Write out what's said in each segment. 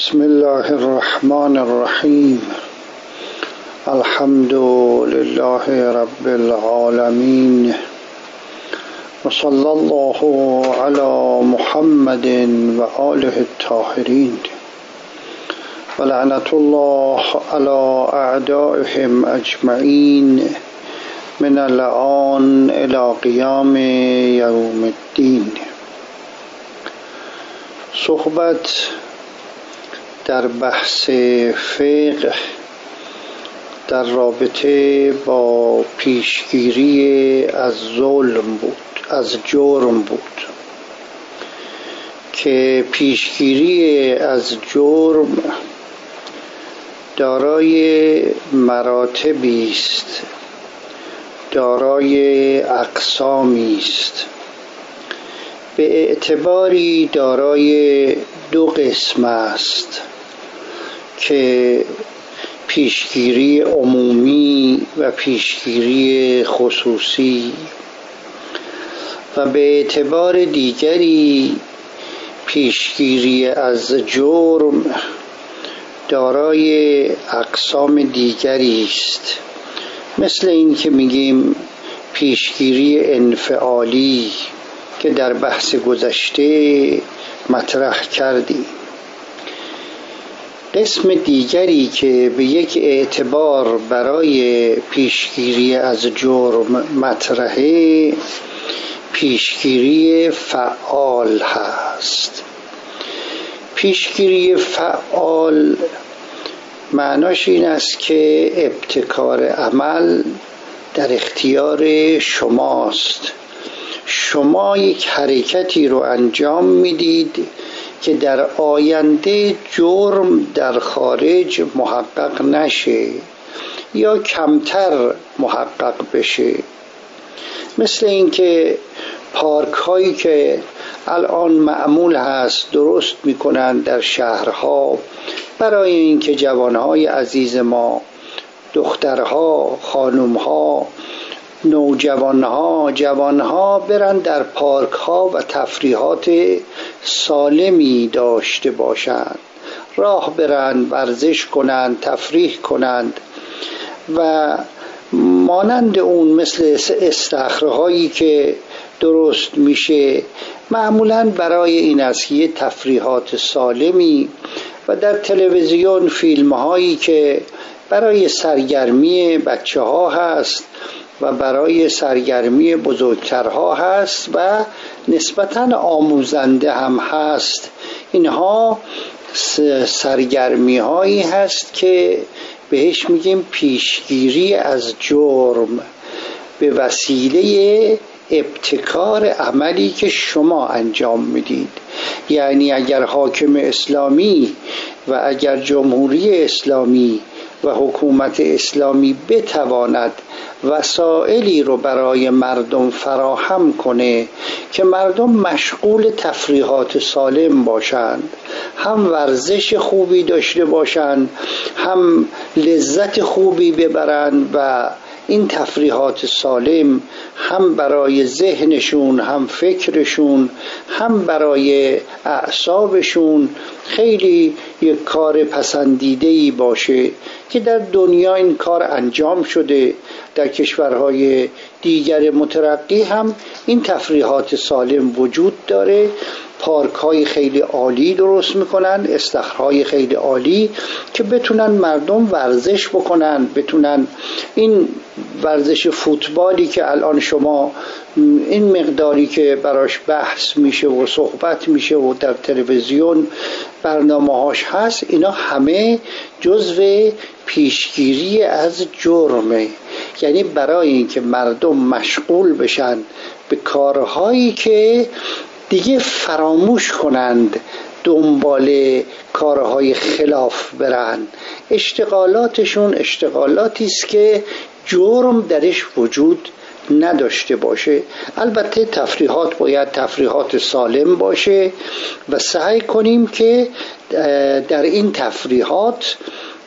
بسم الله الرحمن الرحیم. الحمد لله رب العالمین و صلی الله علی محمد و آله الطاهرین و لعنت الله علی اعدائهم اجمعین من الآن الی قیام یوم الدین. صحبت در بحث فقه در رابطه با پیشگیری از ظلم بود، از جرم بود که پیشگیری از جرم دارای مراتبی است، دارای اقسامی است، به اعتباری دارای دو قسم است که پیشگیری عمومی و پیشگیری خصوصی، و به اعتبار دیگری پیشگیری از جرم دارای اقسام دیگری است، مثل این که میگیم پیشگیری انفعالی که در بحث گذشته مطرح کردیم. قسم دیگری که به یک اعتبار برای پیشگیری از جرم مطرحه پیشگیری فعال هست. پیشگیری فعال معناش این است که ابتکار عمل در اختیار شماست. شما یک حرکتی رو انجام میدید که در آینده جرم در خارج محقق نشه یا کمتر محقق بشه. مثل این که پارک هایی که الان معمول هست درست میکنن در شهرها برای اینکه جوانهای عزیز ما، دخترها، خانمها، نوجوانها، جوانها برن در پارک ها و تفریحات سالمی داشته باشند، راه برن، ورزش کنند، تفریح کنند و مانند اون مثل استخرهایی که درست میشه معمولاً برای این است یه تفریحات سالمی، و در تلویزیون فیلم هایی که برای سرگرمی بچه ها هست و برای سرگرمی بزرگترها هست و نسبتاً آموزنده هم هست. اینها سرگرمی هایی هست که بهش میگیم پیشگیری از جرم به وسیله ابتکار عملی که شما انجام میدید. یعنی اگر حاکم اسلامی و اگر جمهوری اسلامی و حکومت اسلامی بتواند وسائلی رو برای مردم فراهم کنه که مردم مشغول تفریحات سالم باشند، هم ورزش خوبی داشته باشند، هم لذت خوبی ببرند و این تفریحات سالم هم برای ذهنشون، هم فکرشون، هم برای اعصابشون خیلی یک کار پسندیده‌ای باشه که در دنیا این کار انجام شده. در کشورهای دیگر مترقی هم این تفریحات سالم وجود داره. پارک های خیلی عالی درست میکنن، استخرهای خیلی عالی که بتونن مردم ورزش بکنن، بتونن این ورزش فوتبالی که الان شما این مقداری که براش بحث میشه و صحبت میشه و در تلویزیون برنامه‌هاش هست، اینا همه جزو پیشگیری از جرمه. یعنی برای اینکه مردم مشغول بشن به کارهایی که دیگه فراموش کنند دنبال کارهای خلاف برن. اشتغالاتشون اشتغالاتی است که جرم درش وجود نداشته باشه. البته تفریحات باید تفریحات سالم باشه و سعی کنیم که در این تفریحات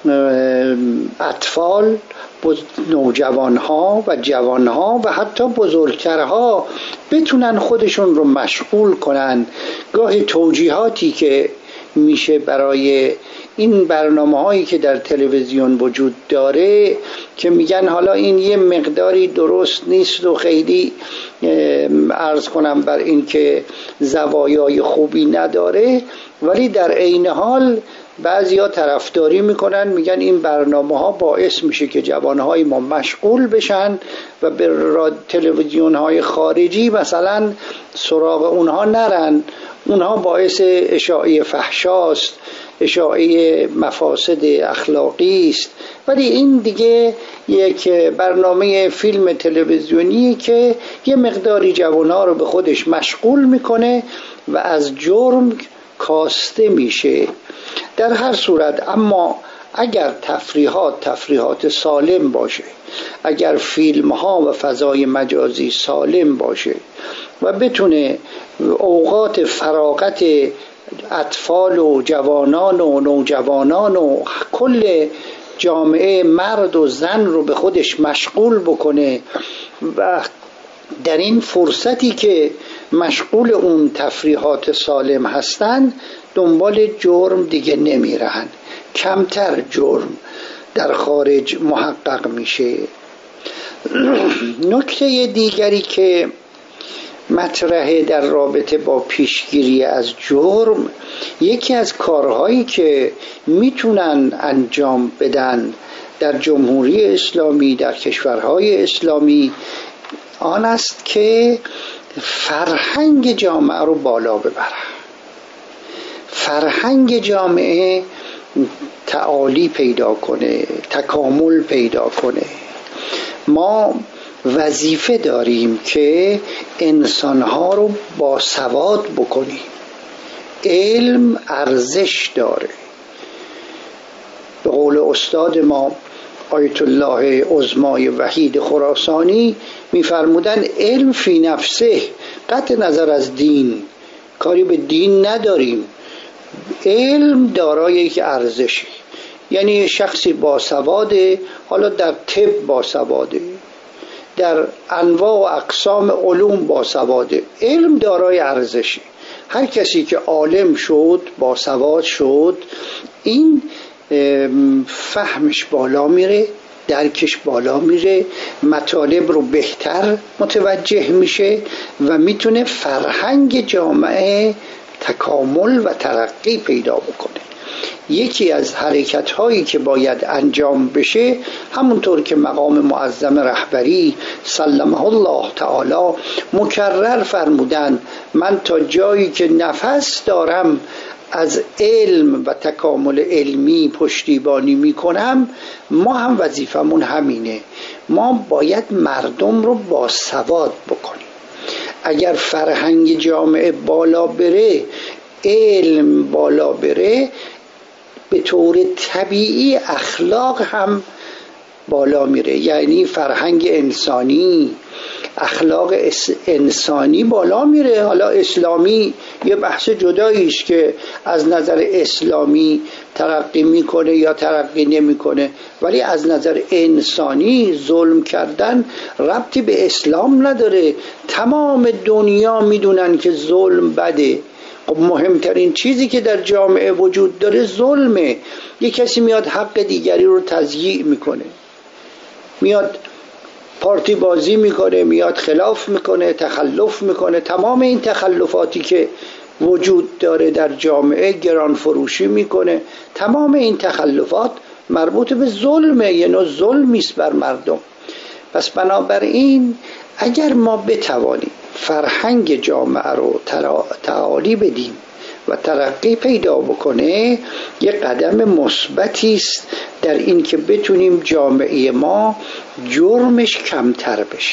اطفال، نوجوانها و جوانها و حتی بزرگترها بتونن خودشون رو مشغول کنن. گاهی توجیهاتی که میشه برای این برنامه هایی که در تلویزیون وجود داره که میگن حالا این یه مقداری درست نیست و خیلی عرض کنم بر این که زوایای خوبی نداره، ولی در عین حال بعضیا طرفداری میکنن، میگن این برنامه ها باعث میشه که جوانهای ما مشغول بشن و به تلویزیون های خارجی مثلا سراغ اونها نرن، اونها باعث اشاعه فحشاست، اشاعه مفاسد اخلاقی است. ولی این دیگه یک برنامه فیلم تلویزیونی که یه مقداری جوانها رو به خودش مشغول میکنه و از جرم کاسته میشه. در هر صورت اما اگر تفریحات سالم باشه، اگر فیلم ها و فضای مجازی سالم باشه و بتونه اوقات فراغت اطفال و جوانان و نوجوانان و کل جامعه مرد و زن رو به خودش مشغول بکنه و در این فرصتی که مشغول اون تفریحات سالم هستن دنبال جرم دیگه نمیرن، کمتر جرم در خارج محقق میشه. نکته دیگری که مطرحه در رابطه با پیشگیری از جرم، یکی از کارهایی که میتونن انجام بدن در جمهوری اسلامی، در کشورهای اسلامی، آن است که فرهنگ جامعه رو بالا ببرن. فرهنگ جامعه تعالی پیدا کنه، تکامل پیدا کنه. ما وظیفه داریم که انسانها رو باسواد بکنیم. علم ارزش داره. به قول استاد ما آیت الله عظمای وحید خراسانی میفرمودن علم فی نفسه، قطع نظر از دین، کاری به دین نداریم، علم دارای یک ارزشی. یعنی شخصی باسواده، حالا در طب باسواده، در انواع و اقسام علوم باسواده، علم دارای ارزشی. هر کسی که عالم شد، باسواد شد، این فهمش بالا میره، درکش بالا میره، مطالب رو بهتر متوجه میشه و میتونه فرهنگ جامعه تکامل و ترقی پیدا بکنه. یکی از حرکت هایی که باید انجام بشه، همونطور که مقام معظم رهبری سلمه الله تعالی مکرر فرمودن، من تا جایی که نفس دارم از علم و تکامل علمی پشتیبانی میکنم. ما هم وظیفمون همینه، ما باید مردم رو باسواد بکنیم. اگر فرهنگ جامعه بالا بره، علم بالا بره، به طور طبیعی اخلاق هم بالا میره. یعنی فرهنگ انسانی، اخلاق انسانی بالا میره. حالا اسلامی یه بحث جداییش که از نظر اسلامی ترقی میکنه یا ترقی نمیکنه، ولی از نظر انسانی ظلم کردن ربطی به اسلام نداره. تمام دنیا میدونن که ظلم بده. مهمترین چیزی که در جامعه وجود داره ظلمه. یک کسی میاد حق دیگری رو تضییع میکنه، میاد پارتی بازی میکنه، میاد خلاف میکنه، تخلف میکنه. تمام این تخلفاتی که وجود داره در جامعه، گران فروشی میکنه، تمام این تخلفات مربوط به ظلمه، یه نوع ظلمی است بر مردم. پس بنابراین اگر ما بتوانیم فرهنگ جامعه رو تعالی بدیم و ترقی پیدا بکنه، یک قدم مثبتی است در این که بتونیم جامعه ما جرمش کمتر بشه،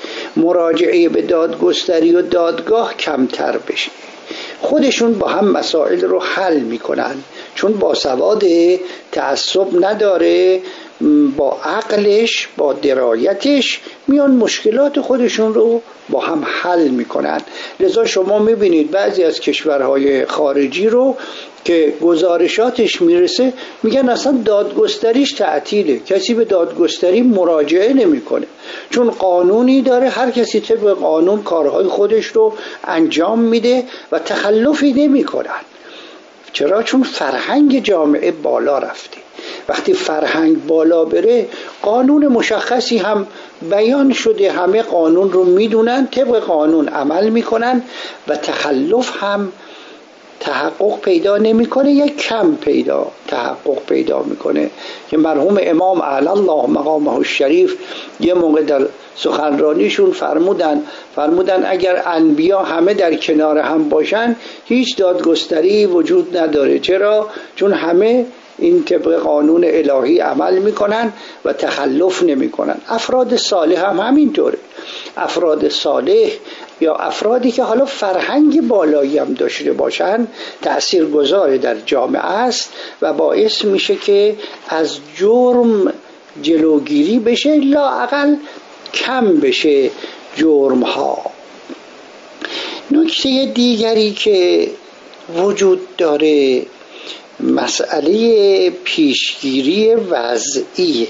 مراجعه به دادگستری و دادگاه کمتر بشه. خودشون با هم مسائل رو حل میکنن، چون باسواده، تعصب نداره، با عقلش، با درایتش میان مشکلات خودشون رو با هم حل میکنن. لذا شما میبینید بعضی از کشورهای خارجی رو که گزارشاتش میرسه میگن اصلا دادگستریش تعطیله، کسی به دادگستری مراجعه نمیکنه، چون قانونی داره، هر کسی طبق قانون کارهای خودش رو انجام میده و تخلفی نمیکنن. چرا؟ چون فرهنگ جامعه بالا رفته. وقتی فرهنگ بالا بره قانون مشخصی هم بیان شده، همه قانون رو میدونن، طبق قانون عمل میکنن و تخلف هم تحقق پیدا نمیکنه یا کم تحقق پیدا میکنه. که مرحوم امام اعلی الله مقامه الشریف یه موقع در سخنرانیشون فرمودن اگر انبیا همه در کنار هم باشن هیچ دادگستری وجود نداره. چرا؟ چون همه این طبق قانون الهی عمل میکنن و تخلف نمیکنن. افراد صالح هم همینطوره. افراد صالح یا افرادی که حالا فرهنگ بالایی هم داشته باشن تأثیرگذار در جامعه است و باعث میشه که از جرم جلوگیری بشه، لااقل کم بشه جرم ها. نکته دیگری که وجود داره مسئله پیشگیری وضعیه.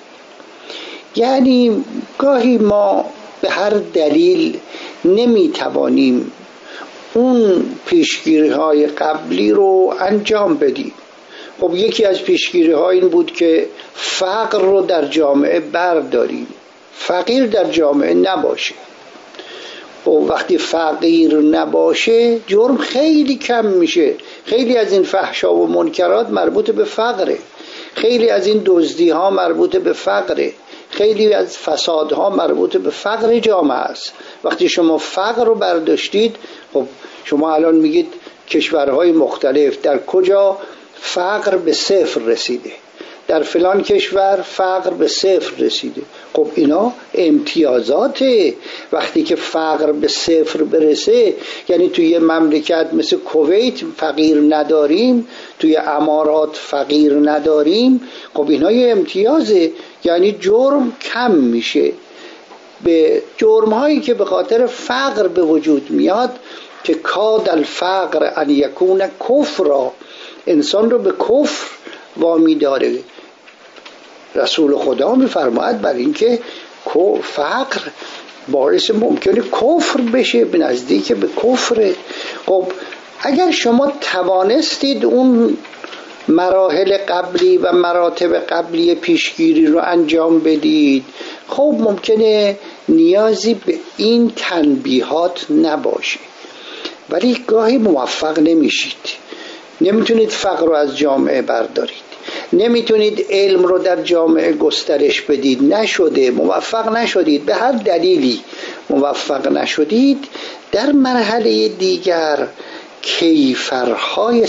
یعنی گاهی ما به هر دلیل نمیتوانیم اون پیشگیری های قبلی رو انجام بدیم. خب یکی از پیشگیری ها این بود که فقر رو در جامعه برداریم، فقیر در جامعه نباشه. و وقتی فقیر نباشه جرم خیلی کم میشه. خیلی از این فحشا و منکرات مربوط به فقره، خیلی از این دزدی ها مربوط به فقره، خیلی از فسادها مربوط به فقر جامعه است. وقتی شما فقر رو برداشتید، خب شما الان میگید کشورهای مختلف در کجا فقر به صفر رسیده، در فلان کشور فقر به صفر رسیده. خب اینا امتیازاته. وقتی که فقر به صفر برسه، یعنی توی یه مملکت مثل کویت فقیر نداریم، توی امارات فقیر نداریم، خب اینا یه امتیازه. یعنی جرم کم میشه. به جرم هایی که به خاطر فقر به وجود میاد که کاد الفقر ان یکون کفرا، انسان رو به کفر وامی داره. رسول خدا میفرماید بر اینکه فقر باعث ممکنه کفر بشه، به نزدیک به کفره. خب اگر شما توانستید اون مراحل قبلی و مراتب قبلی پیشگیری رو انجام بدید، خب ممکنه نیازی به این تنبیهات نباشه، ولی گاهی موفق نمیشید. نمیتونید فقر رو از جامعه بردارید، نمیتونید علم رو در جامعه گسترش بدید، نشده، موفق نشدید، به هر دلیلی موفق نشدید. در مرحله دیگر کیفرهای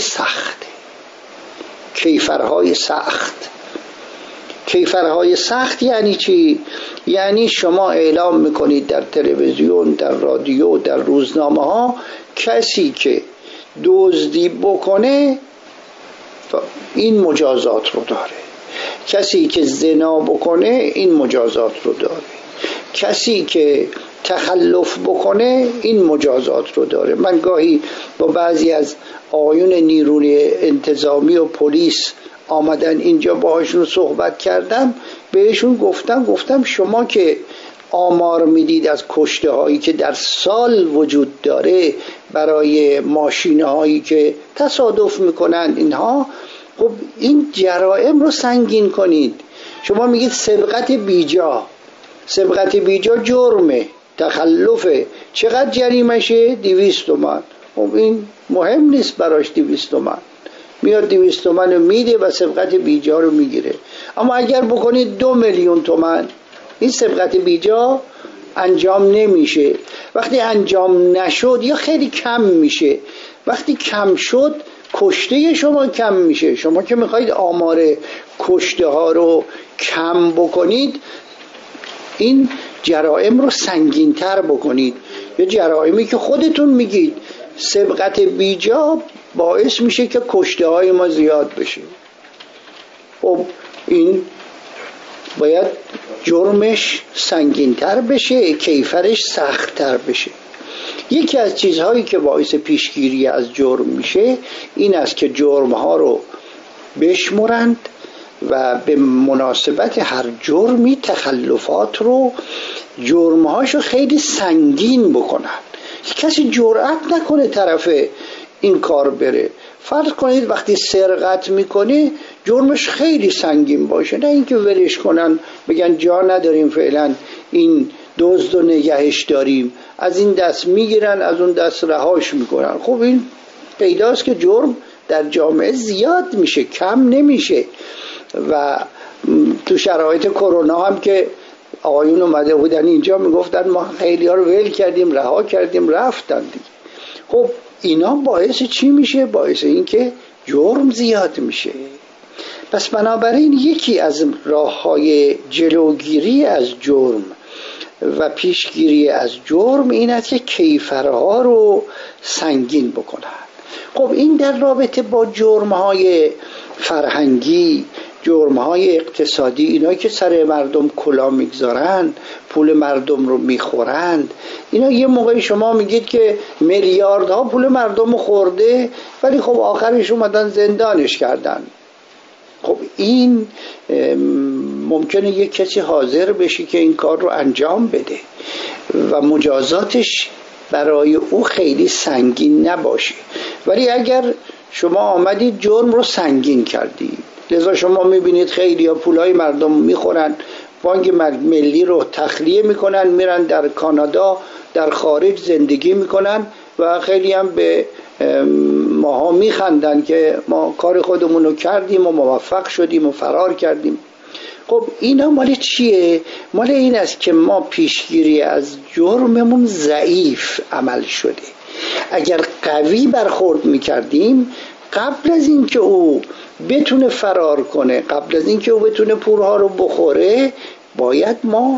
سخت یعنی چی؟ یعنی شما اعلام میکنید در تلویزیون، در رادیو، در روزنامه ها کسی که دزدی بکنه این مجازات رو داره، کسی که زنا بکنه این مجازات رو داره، کسی که تخلف بکنه این مجازات رو داره. من گاهی با بعضی از آقایون نیروی انتظامی و پلیس آمدن اینجا باهاشون صحبت کردم، بهشون گفتم شما که آمار میدید از کشته هایی که در سال وجود داره برای ماشین هایی که تصادف میکنن اینها، خب این جرائم رو سنگین کنید. شما میگید سبقت بیجا جرمه، تخلفه، چقدر جریمشه؟ 200 تومان. خب این مهم نیست براش 200 تومان، میاد 200 تومان رو میده و سبقت بیجا رو میگیره. اما اگر بکنید 2 میلیون تومان، این سبقت بیجا انجام نمیشه. وقتی انجام نشد یا خیلی کم میشه، وقتی کم شد کشته شما کم میشه. شما که میخواید آمار کشته ها رو کم بکنید، این جرائم رو سنگین تر بکنید. یا جرائمی که خودتون میگید سبقت بیجا باعث میشه که کشته های ما زیاد بشه، خب این باید جرمش سنگین تر بشه، کیفرش سخت تر بشه. یکی از چیزهایی که باعث پیشگیری از جرم میشه این است که جرمها رو بشمرند و به مناسبت هر جرمی تخلفات رو، جرمهاشو خیلی سنگین بکنن. کسی جرأت نکنه طرف این کار بره. فرض کنید وقتی سرقت میکنی جرمش خیلی سنگین باشه، نه اینکه ولش کنن بگن جا نداریم فعلا این دزد و نگهش داریم، از این دست میگیرن از اون دست رهاش میکنن. خب این پیداست که جرم در جامعه زیاد میشه، کم نمیشه. و تو شرایط کرونا هم که آقایون اومده بودن اینجا میگفتن ما خیلی ها رو ول کردیم، رها کردیم، رفتن دیگه. خب اینا باعث چی میشه؟ باعث این که جرم زیاد میشه. پس بنابراین یکی از راه‌های جلوگیری از جرم و پیشگیری از جرم این است که کیفرها رو سنگین بکنن. خب این در رابطه با جرم‌های فرهنگی، جرم‌های اقتصادی، اینا که سر مردم کلا میگذارن، پول مردم رو میخورند، اینا یه موقعی شما میگید که میلیاردها پول مردم خورده ولی خب آخرش اومدن زندانش کردن. خب این ممکنه یک کسی حاضر بشه که این کار رو انجام بده و مجازاتش برای او خیلی سنگین نباشه، ولی اگر شما آمدید جرم رو سنگین کردید، لذا شما میبینید خیلی ها پولای مردم میخورن، بانک ملی رو تخلیه میکنن، میرن در کانادا در خارج زندگی میکنن و خیلی هم به ماها میخندن که ما کار خودمون رو کردیم و موفق شدیم و فرار کردیم. خب اینا مال چیه؟ مال این است که ما پیشگیری از جرممون ضعیف عمل شده. اگر قوی برخورد میکردیم قبل از اینکه او بتونه فرار کنه، قبل از اینکه او بتونه پولها رو بخوره، باید ما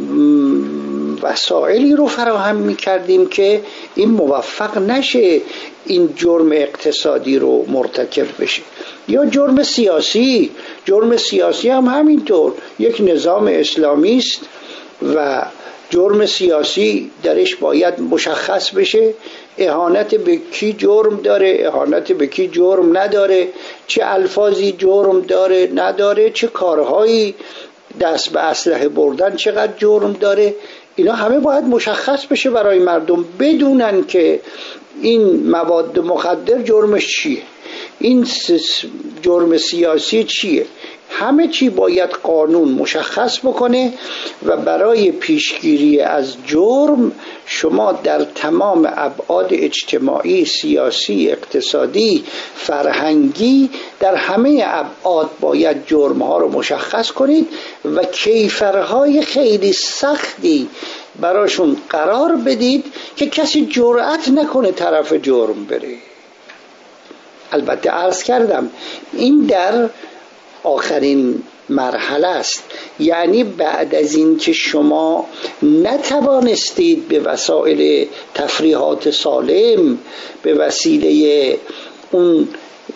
وسایلی رو فراهم میکردیم که این موفق نشه این جرم اقتصادی رو مرتکب بشه. یا جرم سیاسی، جرم سیاسی هم همینطور یک نظام اسلامی است و جرم سیاسی درش باید مشخص بشه اهانت به کی جرم داره، اهانت به کی جرم نداره، چه الفاظی جرم داره نداره، چه کارهایی دست به اسلحه بردن چقدر جرم داره. اینا همه باید مشخص بشه برای مردم بدونن که این مواد مخدر جرمش چیه، این جرم سیاسی چیه. همه چی باید قانون مشخص بکنه و برای پیشگیری از جرم شما در تمام ابعاد اجتماعی، سیاسی، اقتصادی، فرهنگی، در همه ابعاد باید جرمها رو مشخص کنید و کیفرهای خیلی سختی براشون قرار بدید که کسی جرأت نکنه طرف جرم بره. البته عرض کردم این در آخرین مرحله است، یعنی بعد از این که شما نتوانستید به وسایل تفریحات سالم، به وسیله اون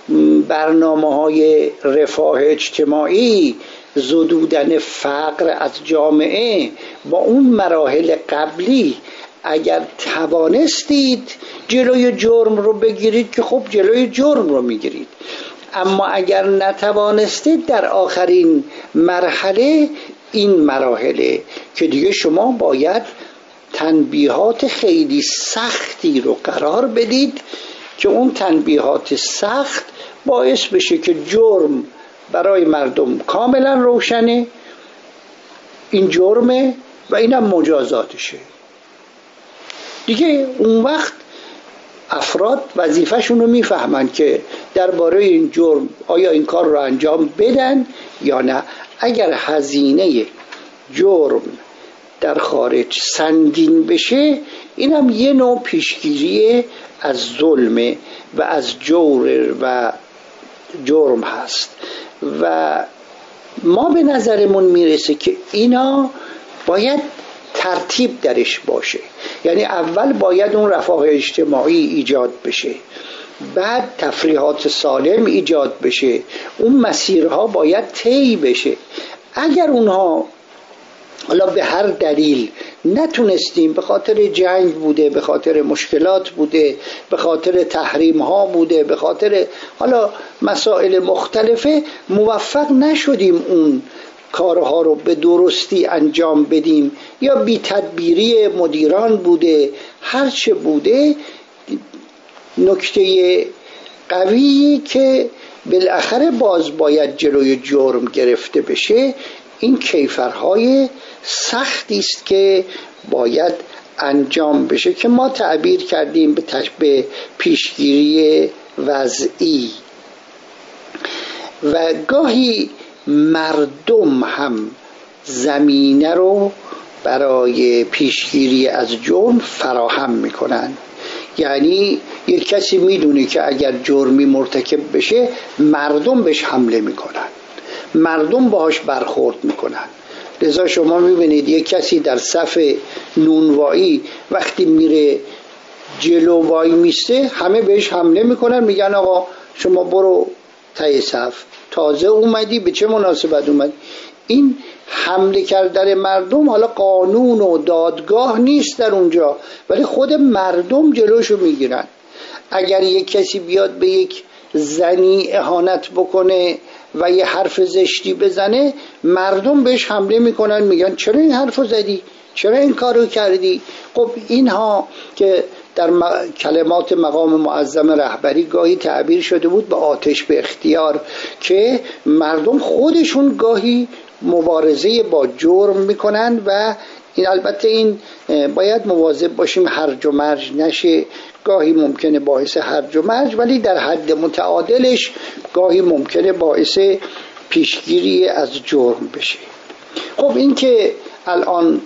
برنامه‌های رفاه اجتماعی، زدودن فقر از جامعه، با اون مراحل قبلی اگر توانستید جلوی جرم رو بگیرید که خب جلوی جرم رو میگیرید، اما اگر نتوانستید در آخرین مرحله این مراحله که دیگه شما باید تنبیهات خیلی سختی رو قرار بدید که اون تنبیهات سخت باعث بشه که جرم برای مردم کاملا روشنه، این جرمه و اینم مجازاتشه دیگه. اون وقت افراد وظیفه‌شون رو میفهمن که درباره این جرم آیا این کار رو انجام بدن یا نه. اگر هزینه جرم در خارج سنگین بشه، اینم یه نوع پیشگیری از ظلم و از جور و جرم هست و ما به نظرمون میرسه که اینا باید ترتیب درش باشه. یعنی اول باید اون رفاه اجتماعی ایجاد بشه، بعد تفریحات سالم ایجاد بشه، اون مسیرها باید طی بشه. اگر اونها حالا به هر دلیل نتونستیم، به خاطر جنگ بوده، به خاطر مشکلات بوده، به خاطر تحریم ها بوده، به خاطر حالا مسائل مختلفه، موفق نشدیم اون کارها رو به درستی انجام بدیم یا بی تدبیری مدیران بوده، هرچه بوده، نکته قویی که بالاخره باز باید جلوی جرم گرفته بشه، این کیفرهای سختی است که باید انجام بشه که ما تعبیر کردیم به پیشگیری وضعی. و گاهی مردم هم زمینه رو برای پیشگیری از جرم فراهم میکنن. یعنی یک کسی میدونه که اگر جرمی مرتکب بشه مردم بهش حمله میکنن، مردم باهاش برخورد میکنن. لذا شما میبینید یک کسی در صف نونوایی وقتی میره جلو وای میسته، همه بهش حمله میکنن، میگن آقا شما برو ته صف، تازه اومدی، به چه مناسبت اومدی؟ این حمله کردن مردم، حالا قانون و دادگاه نیست در اونجا، ولی خود مردم جلوشو میگیرن. اگر یک کسی بیاد به یک زنی اهانت بکنه و یه حرف زشتی بزنه، مردم بهش حمله میکنن، میگن چرا این حرفو زدی؟ چرا این کارو کردی؟ خب اینها که در کلمات مقام معظم رهبری گاهی تعبیر شده بود به آتش به اختیار، که مردم خودشون گاهی مبارزه با جرم میکنن و این البته این باید مواظب باشیم هرج و مرج نشه. گاهی ممکنه باعث هرج و مرج، ولی در حد متعادلش گاهی ممکنه باعث پیشگیری از جرم بشه. خب این که الان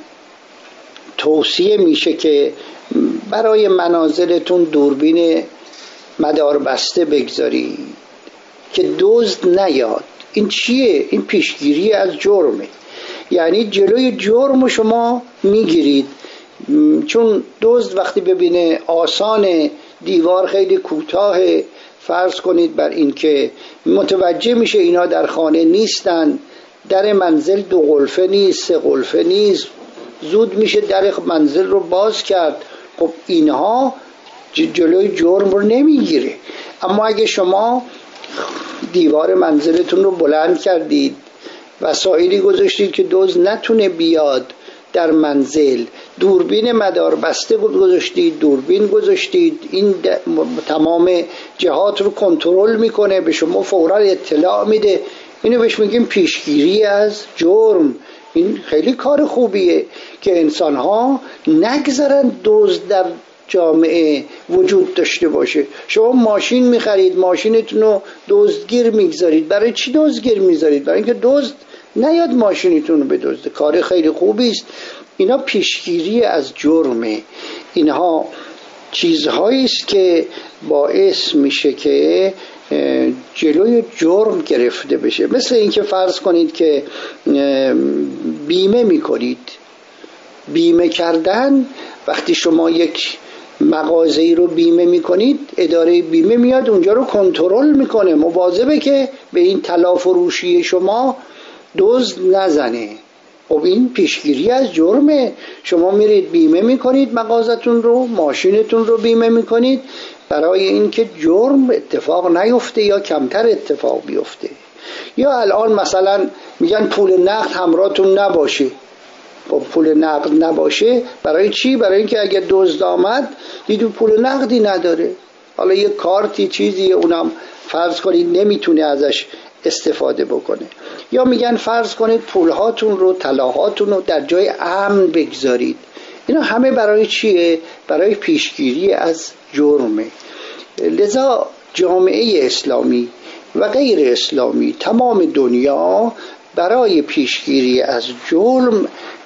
توصیه میشه که برای منازلتون دوربین مدار بسته بگذاری که دزد نیاد، این چیه؟ این پیشگیری از جرمه. یعنی جلوی جرم شما میگیرید، چون دزد وقتی ببینه آسان دیوار خیلی کوتاه، فرض کنید بر این که متوجه میشه اینا در خانه نیستن، در منزل 2 غرفه نیست، 3 غرفه نیست، زود میشه در منزل رو باز کرد. خب اینها جلوی جرم رو نمیگیره. اما اگه شما دیوار منزلتون رو بلند کردید، وسایلی گذاشتید که دزد نتونه بیاد در منزل، دوربین مدار بسته گذاشتید، دوربین گذاشتید، این تمام جهات رو کنترل میکنه، به شما فورا اطلاع میده، اینو بهش میگیم پیشگیری از جرم. این خیلی کار خوبیه که انسان ها نگذارن دزد در جامعه وجود داشته باشه. شما ماشین میخرید، ماشینتون رو دزدگیر میگذارید. برای چی دزدگیر میگذارید؟ برای اینکه دزد نیاد ماشینتون رو بدزده. کار خیلی خوبی است. اینا پیشگیری از جرمه. اینها چیزهایی است که باعث میشه که جلوی جرم گرفته بشه. مثل اینکه فرض کنید که بیمه میکنید. بیمه کردن، وقتی شما یک مغازه‌ای رو بیمه میکنید، اداره بیمه میاد اونجا رو کنترل میکنه، مواظبه که به این طلا فروشی شما دزد نزنه. خب این پیشگیری از جرمه. شما میرید بیمه میکنید مغازتون رو، ماشینتون رو بیمه میکنید برای اینکه جرم اتفاق نیفته یا کمتر اتفاق بیفته. یا الان مثلا میگن پول نقد همراهتون نباشه. خب پول نقد نباشه برای چی؟ برای اینکه اگه دزد آمد دیدو پول نقدی نداره، حالا یه کارتی چیزی اونم فرض کنید نمیتونه ازش استفاده بکنه. یا میگن فرض کنید پولهاتون رو، طلاهاتون رو در جای امن بگذارید. اینا همه برای چیه؟ برای پیشگیری از جرمه. لذا جامعه اسلامی و غیر اسلامی تمام دنیا برای پیشگیری از جرم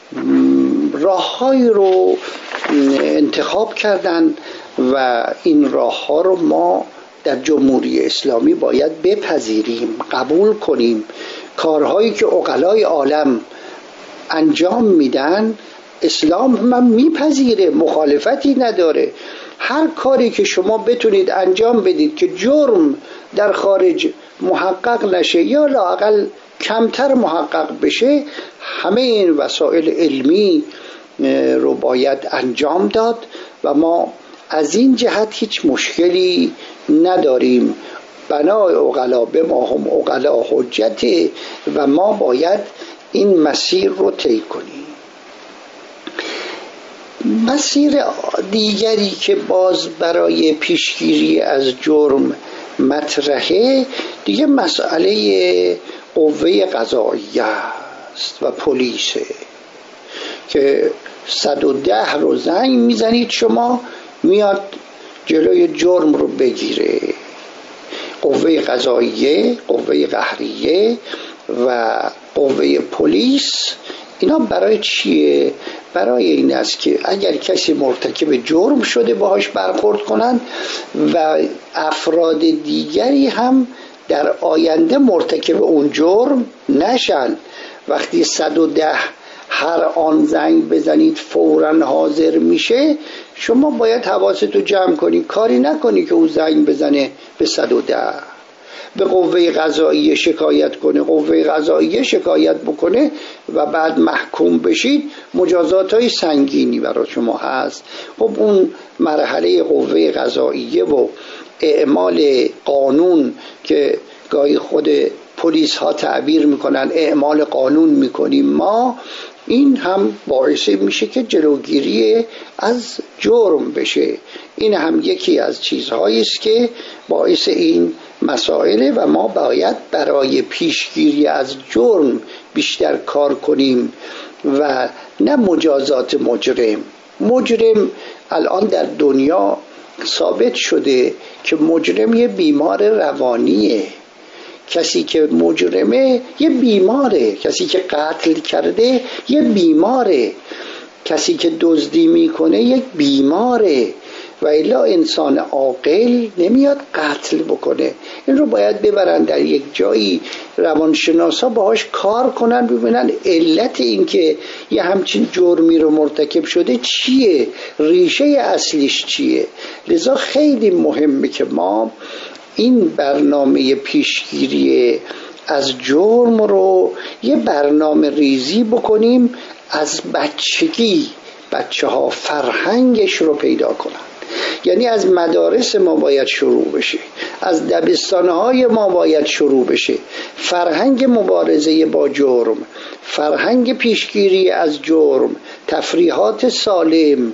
راه‌هایی رو انتخاب کردن و این راه‌ها رو ما در جمهوری اسلامی باید بپذیریم، قبول کنیم. کارهایی که عقلای عالم انجام میدن اسلام هم میپذیره، مخالفتی نداره. هر کاری که شما بتونید انجام بدید که جرم در خارج محقق نشه یا لااقل کمتر محقق بشه، همه این وسایل علمی رو باید انجام داد و ما از این جهت هیچ مشکلی نداریم. بنای عقلا به ما هم عقلا حجته و ما باید این مسیر رو طی کنیم. مسیر دیگری که باز برای پیشگیری از جرم مطرحه دیگه مسئله قوه قضاییه است و پلیسه که 110 رو زنگ میزنید شما میاد جلوی جرم رو بگیره. قوه قضاییه، قوه قهریه و قوه پلیس اینا برای چیه؟ برای این است که اگر کسی مرتکب جرم شده باهاش برخورد کنند و افراد دیگری هم در آینده مرتکب اون جرم نشن. وقتی 110 هر آن زنگ بزنید فوراً حاضر میشه، شما باید حواستو جمع کنی، کاری نکنی که او زنگ بزنه به 110 به قوه قضاییه شکایت کنه، قوه قضاییه شکایت بکنه و بعد محکوم بشید، مجازات های سنگینی برای شما هست. خب اون مرحله قوه قضاییه و اعمال قانون که گاهی خود پلیس ها تعبیر میکنن اعمال قانون میکنیم ما، این هم باعث میشه که جلوگیری از جرم بشه. این هم یکی از چیزهایی است که باعث این مسائله و ما باید برای پیشگیری از جرم بیشتر کار کنیم و نه مجازات مجرم الان در دنیا ثابت شده که مجرم یه بیمار روانیه. کسی که مجرمه یه بیماره، کسی که قتل کرده یه بیماره، کسی که دزدی میکنه یک بیماره و الا انسان عاقل نمیاد قتل بکنه. این رو باید ببرن در یک جایی روانشناسا باهاش کار کنن، ببینن علت این که یه همچین جرمی رو مرتکب شده چیه، ریشه اصلیش چیه. لذا خیلی مهمه که ما این برنامه پیشگیری از جرم رو یه برنامه ریزی بکنیم، از بچگی بچه ها فرهنگش رو پیدا کنن. یعنی از مدارس ما باید شروع بشه، از دبستانهای ما باید شروع بشه. فرهنگ مبارزه با جرم، فرهنگ پیشگیری از جرم، تفریحات سالم،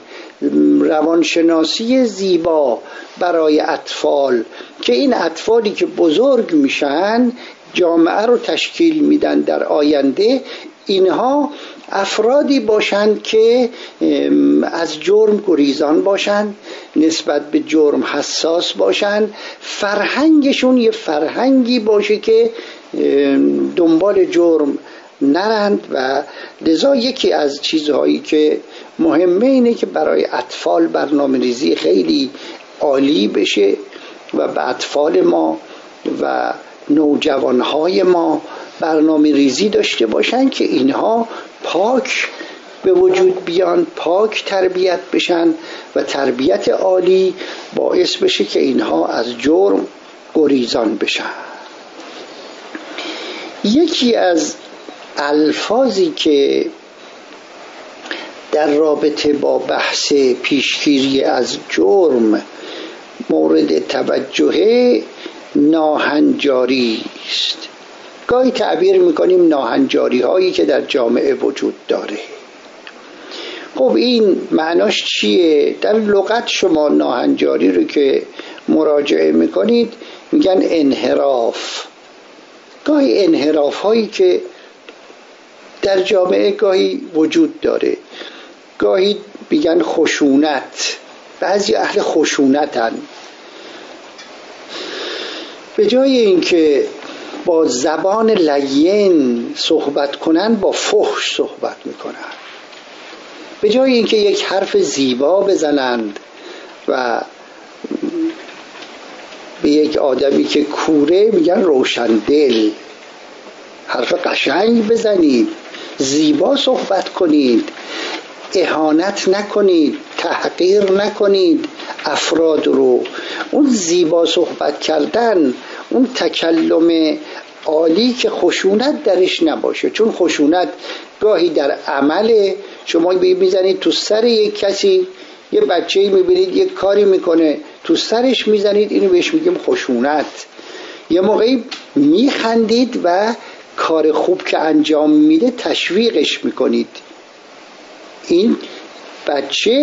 روانشناسی زیبا برای اطفال که این اطفالی که بزرگ میشن جامعه رو تشکیل میدن در آینده، اینها افرادی باشند که از جرم گریزان باشند، نسبت به جرم حساس باشند، فرهنگشون یه فرهنگی باشه که دنبال جرم نرند. و لذا یکی از چیزهایی که مهمه اینه که برای اطفال برنامه ریزی خیلی عالی بشه و به اطفال ما و نوجوانهای ما برنامه ریزی داشته باشن که اینها پاک به وجود بیان، پاک تربیت بشن و تربیت عالی باعث بشه که اینها از جرم گریزان بشن. یکی از الفاظی که در رابطه با بحث پیشگیری از جرم مورد توجه ناهنجاری است. گاهی تعبیر میکنیم ناهنجاری هایی که در جامعه وجود داره. خب این معناش چیه؟ در لغت شما ناهنجاری رو که مراجعه میکنید میگن انحراف. گاهی انحراف هایی که در جامعه گاهی وجود داره، گاهی میگن خشونت. بعضی اهل خشونتن، به جای اینکه با زبان لین صحبت کنن با فحش صحبت میکنن. به جای اینکه یک حرف زیبا بزنند و به یک آدمی که کوره میگن روشندل، حرف قشنگ بزنید، زیبا صحبت کنید، اهانت نکنید، تحقیر نکنید افراد رو. اون زیبا صحبت کردن، اون تکلم عالی که خشونت درش نباشه. چون خشونت گاهی در عمل، شما میزنید تو سر یک کسی، یه بچه‌ای میبینید یک کاری میکنه تو سرش میزنید، اینو بهش میگیم خشونت. یه موقعی میخندید و کار خوب که انجام میده تشویقش میکنید. این بچه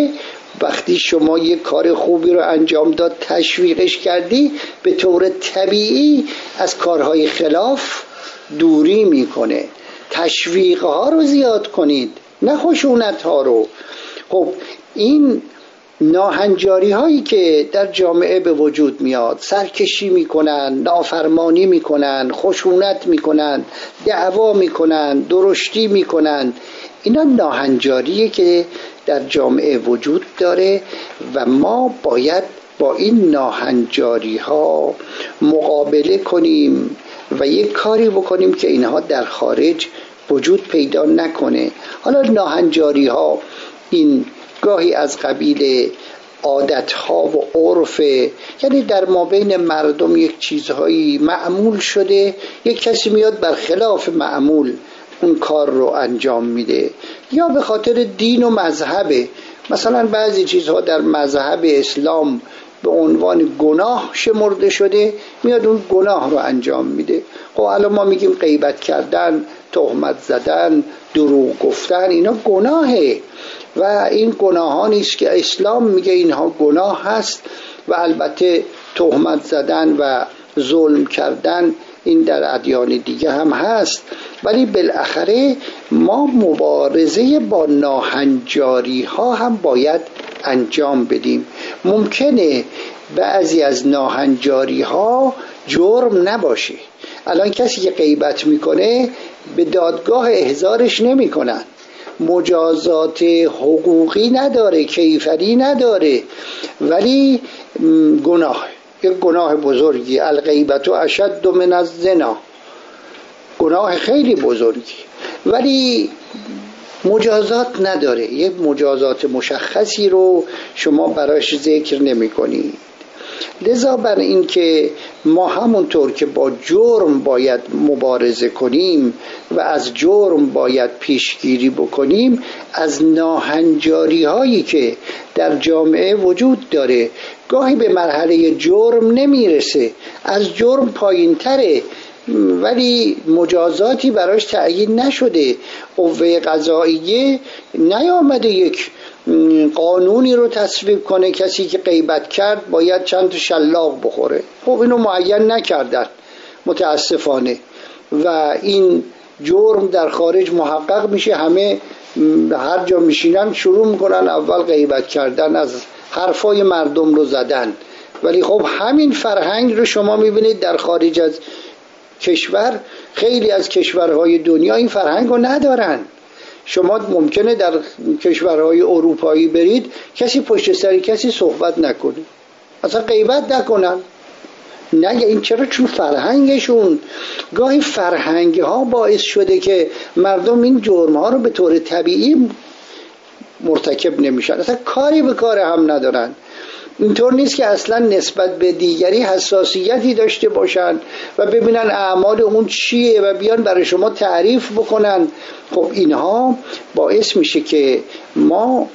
وقتی شما یک کار خوبی رو انجام داد تشویقش کردی، به طور طبیعی از کارهای خلاف دوری میکنه. تشویق ها رو زیاد کنید، نه خشونت ها رو. خب این ناهنجاری هایی که در جامعه به وجود میاد، سرکشی میکنن، نافرمانی میکنن، خشونت میکنن، دعوا میکنن، درشتی میکنن، اینا ناهنجاریه که در جامعه وجود داره و ما باید با این ناهنجاری ها مقابله کنیم و یک کاری بکنیم که اینها در خارج وجود پیدا نکنه. حالا ناهنجاری ها این گاهی از قبیل عادت ها و عرف، یعنی در مابین مردم یک چیزهایی معمول شده، یک کسی میاد برخلاف معمول اون کار رو انجام میده، یا به خاطر دین و مذهبه. مثلا بعضی چیزها در مذهب اسلام به عنوان گناه شمرده شده، میاد اون گناه رو انجام میده. خب الان ما میگیم غیبت کردن، تهمت زدن، دروغ گفتن، اینا گناهه و این گناهانی است که اسلام میگه اینها گناه هست. و البته تهمت زدن و ظلم کردن این در ادیان دیگه هم هست، ولی بالاخره ما مبارزه با ناهنجاری ها هم باید انجام بدیم. ممکنه بعضی از ناهنجاری ها جرم نباشه. الان کسی که غیبت میکنه به دادگاه احضارش نمیکنن، مجازات حقوقی نداره، کیفری نداره، ولی گناه، یک گناه بزرگی، الغیبت اشد من الزنا، گناه خیلی بزرگی، ولی مجازات نداره، یک مجازات مشخصی رو شما براش ذکر نمی کنید. لذا بر این که ما همونطور که با جرم باید مبارزه کنیم و از جرم باید پیشگیری بکنیم، از ناهنجاری هایی که در جامعه وجود داره، گاهی به مرحله جرم نمیرسه، از جرم پایین تره ولی مجازاتی براش تعیین نشده، قوه قضاییه نیامده یک قانونی رو تصویب کنه کسی که غیبت کرد باید چند تا شلاق بخوره. خب اینو معین نکردن متاسفانه و این جرم در خارج محقق میشه. همه هر جا میشینن شروع میکنن اول غیبت کردن، از حرفای مردم رو زدن. ولی خب همین فرهنگ رو شما میبینید در خارج از کشور، خیلی از کشورهای دنیا این فرهنگ رو ندارن. شما ممکنه در کشورهای اروپایی برید کسی پشت سر کسی صحبت نکنه، اصلا غیبت نکنن. نه، این چرا؟ چون فرهنگشون، گاهی فرهنگ ها باعث شده که مردم این جرم ها رو به طور طبیعی مرتکب نمیشن، اصلا کاری به کار هم ندارن. اینطور نیست که اصلا نسبت به دیگری حساسیتی داشته باشن و ببینن اعمال اون چیه و بیان برای شما تعریف بکنن. خب اینها باعث میشه که ما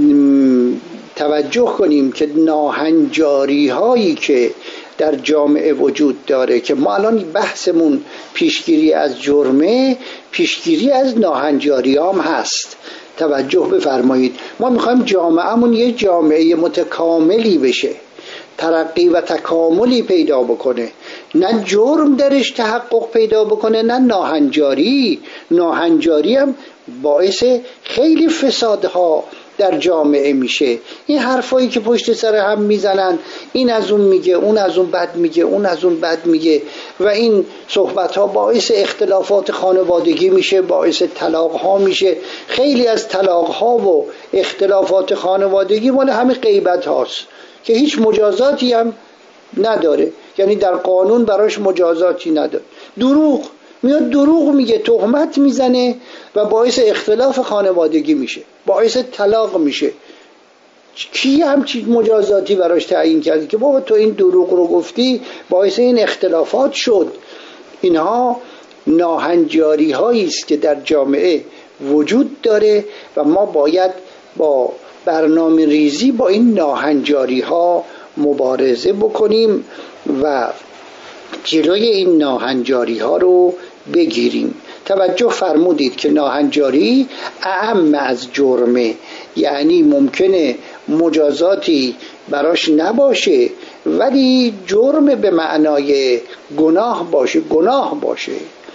توجه کنیم که ناهنجاری هایی که در جامعه وجود داره، که ما الان بحثمون پیشگیری از جرمه، پیشگیری از ناهنجاری هم هست. توجه بفرمایید، ما میخوایم جامعهمون یه جامعه متکاملی بشه، ترقی و تکاملی پیدا بکنه، نه جرم درش تحقق پیدا بکنه نه ناهنجاری. ناهنجاری هم باعث خیلی فسادها در جامعه میشه. این حرفایی که پشت سر هم میزنن، این از اون میگه، اون از اون بد میگه، اون از اون بد میگه و این صحبت ها باعث اختلافات خانوادگی میشه، باعث طلاق ها میشه. خیلی از طلاق ها و اختلافات خانوادگی مال همین غیبت هاست که هیچ مجازاتی هم نداره، یعنی در قانون براش مجازاتی نداره. دروغ میاد، دروغ میگه، تهمت میزنه و باعث اختلاف خانوادگی میشه، باعث طلاق میشه. کی همچین مجازاتی براش تعیین کرده که بابا تو این دروغ رو گفتی باعث این اختلافات شد؟ اینها ناهنجاری هایی است که در جامعه وجود داره و ما باید با برنامه ریزی با این ناهنجاری ها مبارزه بکنیم و جلوی این ناهنجاری ها رو بگیریم. توجه فرمودید که ناهنجاری اعم از جرمه، یعنی ممکنه مجازاتی براش نباشه ولی جرم به معنای گناه باشه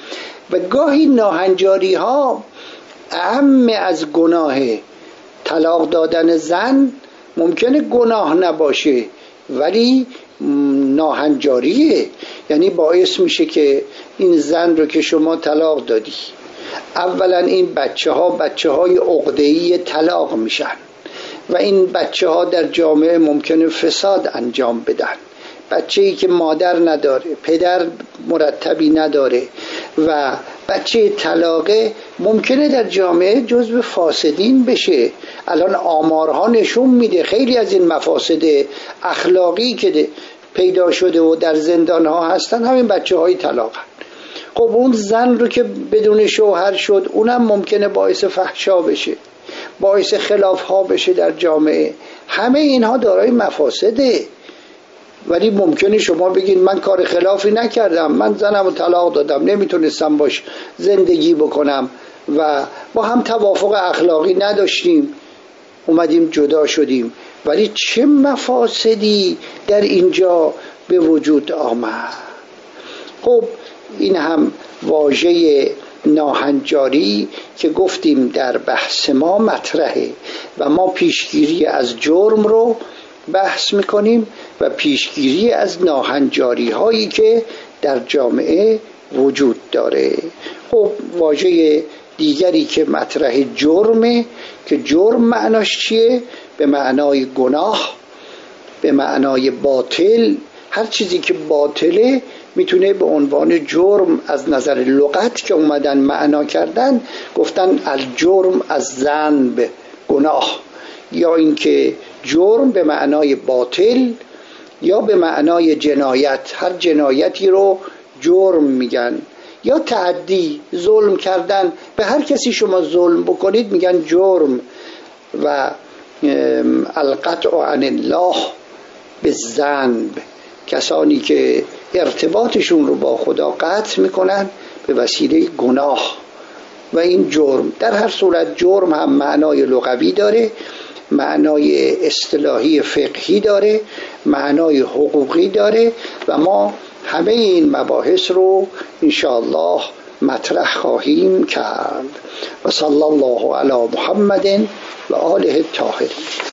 و گاهی ناهنجاری ها اهم از گناه. طلاق دادن زن ممکنه گناه نباشه ولی ناهنجاریه، یعنی باعث میشه که این زن رو که شما طلاق دادی، اولا این بچه های عقده‌ای طلاق میشن و این بچه ها در جامعه ممکنه فساد انجام بدن. بچه‌ای که مادر نداره، پدر مرتبی نداره و بچه طلاقه ممکنه در جامعه جزو فاسدین بشه. الان آمارها نشون میده خیلی از این مفاسد اخلاقی که پیدا شده و در زندان ها هستن همین بچه های طلاقن. خب اون زن رو که بدون شوهر شد اونم ممکنه باعث فحشا بشه، باعث خلاف ها بشه در جامعه. همه اینها دارای مفاسده، ولی ممکنه شما بگید من کار خلافی نکردم، من زنم رو طلاق دادم، نمیتونستم باش زندگی بکنم و با هم توافق اخلاقی نداشتیم، اومدیم جدا شدیم، ولی چه مفاسدی در اینجا به وجود آمد. خب این هم واژه ناهنجاری که گفتیم در بحث ما مطرحه و ما پیشگیری از جرم رو بحث میکنیم و پیشگیری از ناهنجاری هایی که در جامعه وجود داره. خب واژه دیگری که مطرح جرمه که جرم معناش چیه؟ به معنای گناه، به معنای باطل. هر چیزی که باطله میتونه به عنوان جرم از نظر لغت که اومدن معنا کردن گفتن الجرم از ذنب، گناه، یا اینکه جرم به معنای باطل یا به معنای جنایت، هر جنایتی رو جرم میگن، یا تعدی، ظلم کردن، به هر کسی شما ظلم بکنید میگن جرم. و القطع عن الله بالذنب، کسانی که ارتباطشون رو با خدا قطع میکنن به وسیله گناه و این جرم. در هر صورت جرم هم معنای لغوی داره، معنای اصطلاحی فقهی داره، معنای حقوقی داره و ما همه این مباحث رو انشاءالله مطرح خواهیم کرد. و صلی الله علی محمد و آله الطاهرین.